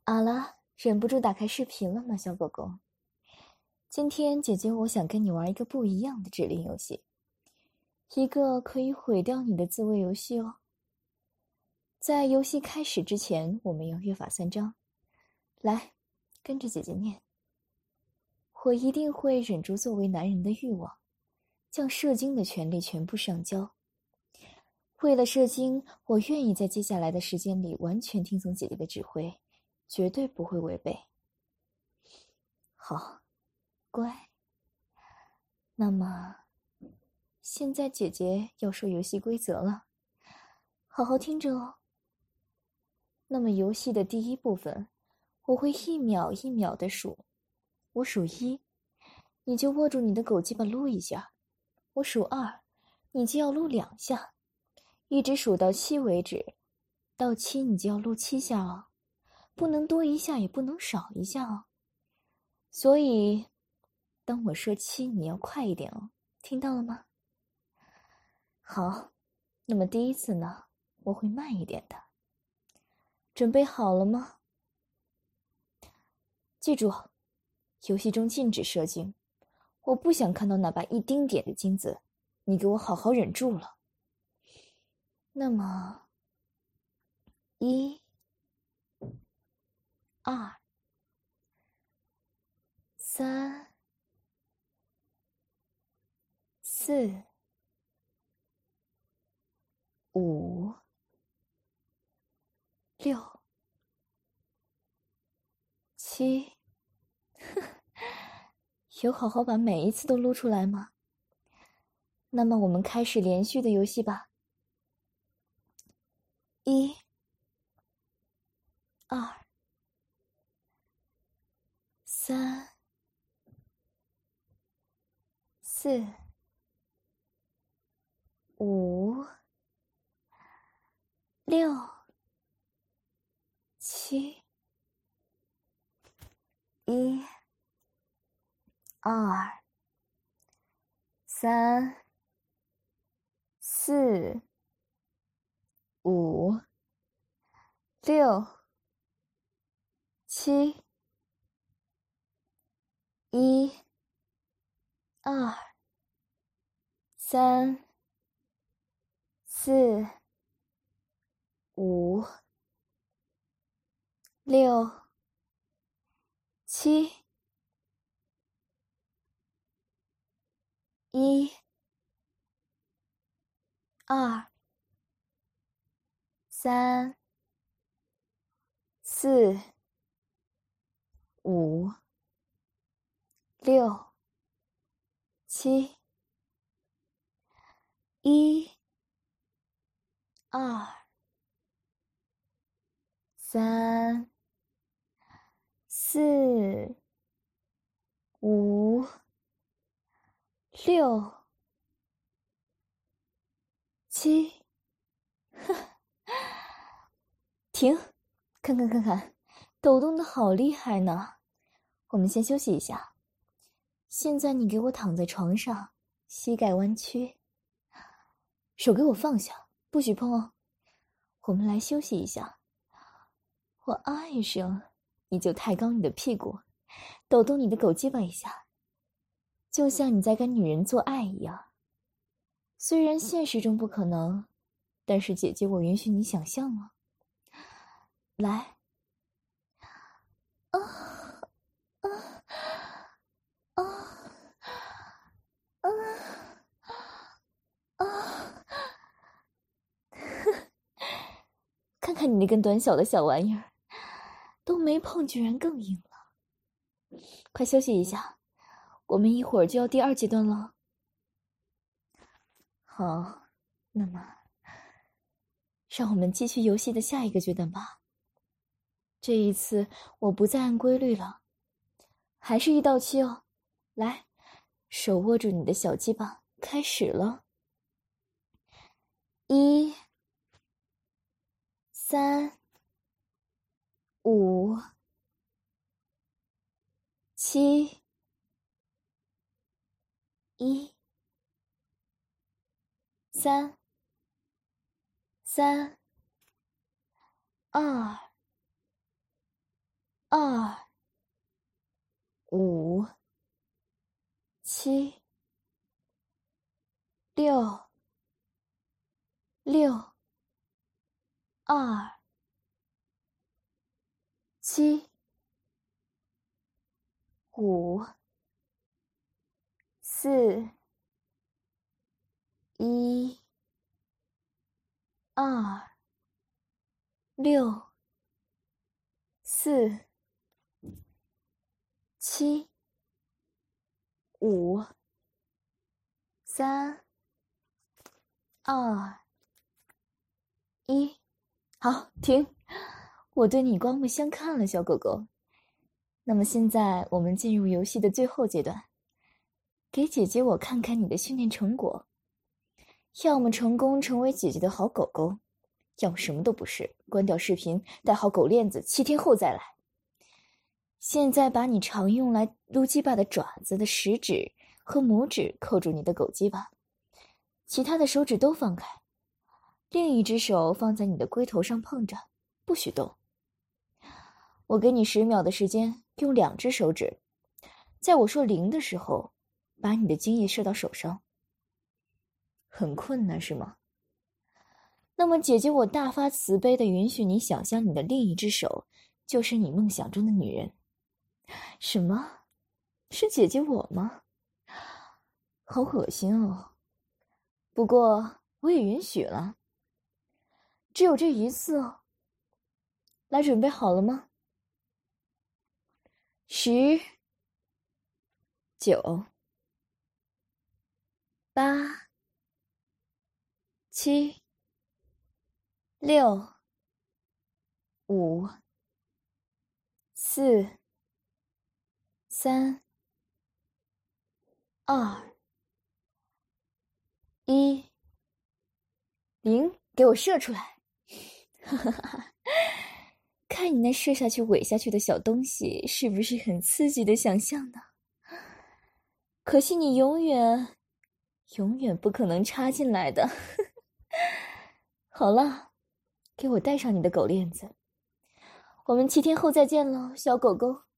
好了，忍不住打开视频了吗，小狗狗？今天姐姐我想跟你玩一个不一样的指令游戏，一个可以毁掉你的自慰游戏哦。在游戏开始之前，我们要约法三章。来，跟着姐姐念。我一定会忍住作为男人的欲望，将射精的权利全部上交。为了射精，我愿意在接下来的时间里完全听从姐姐的指挥，绝对不会违背。好，乖。那么，现在姐姐要说游戏规则了，好好听着哦。那么游戏的第一部分，我会一秒一秒的数，我数1，你就握住你的狗鸡巴撸一下；我数2，你就要撸2下，一直数到7为止。到7你就要撸7下哦，不能多一下，也不能少一下哦。所以，当我说7，你要快一点哦，听到了吗？好，那么第一次呢，我会慢一点的。准备好了吗？记住，游戏中禁止射精，我不想看到哪怕一丁点的精子，你给我好好忍住了。那么，1、2、3、4、5、6、7，有好好把每一次都撸出来吗？那么我们开始连续的游戏吧。1、2、3、4、5、6、7、1、2、3、4、5、6、7、1、2、3、4、5、6、7、1、2、3、4、5、6、7、1、2、3、4、5、6、7，停，看，抖动的好厉害呢。我们先休息一下。现在你给我躺在床上，膝盖弯曲，手给我放下，不许碰哦。我们来休息一下。我啊一声，你就抬高你的屁股，抖动你的狗鸡巴一下，就像你在跟女人做爱一样。虽然现实中不可能，但是姐姐我允许你想象哦。来，啊啊啊啊啊！看看你那根短小的小玩意儿，都没碰，居然更硬了。快休息一下，我们一会儿就要第2阶段了。好，那么让我们继续游戏的下一个阶段吧。这一次我不再按规律了，还是1到7哦。来，手握住你的小鸡巴，开始了。1、3、5、7、1、3、2、 7、6、6、2、7、5、4、1、2、6、4、7、5、3、2、1，好，停！我对你刮目相看了，小狗狗。那么现在我们进入游戏的最后阶段，给姐姐我看看你的训练成果。要么成功成为姐姐的好狗狗，要么什么都不是，关掉视频，戴好狗链子，7天后再来。现在把你常用来撸鸡巴的爪子的食指和拇指扣住你的狗鸡巴，其他的手指都放开，另一只手放在你的龟头上碰着，不许动。我给你10秒的时间，用2只手指，在我说0的时候，把你的精液射到手上。很困难是吗？那么姐姐我大发慈悲地允许你想象你的另一只手就是你梦想中的女人。什么？是姐姐我吗？好恶心哦。不过我也允许了，只有这一次哦。来，准备好了吗？10、9、8、7、6、5、4、3、2、1、0，给我射出来！哈哈哈！看你那射下去、尾下去的小东西，是不是很刺激的想象呢？可惜你永远不可能插进来的。好了，给我戴上你的狗链子。我们7天后再见喽，小狗狗。